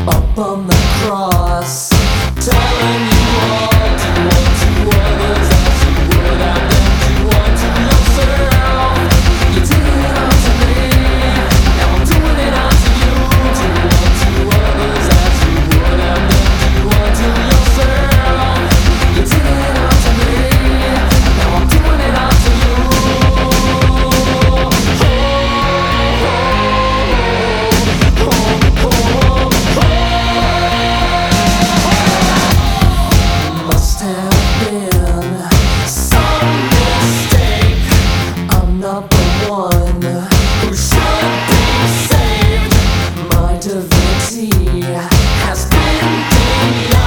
up on the cross, telling you all to want to others as you would have them do unto yourself. You did it unto me, now I'm doing it unto you. To want to others as you would have them do unto yourself. You did it unto me, now I'm doing it unto you. Must have been some mistake. I'm not the one who should be saved. My divinity has been denied.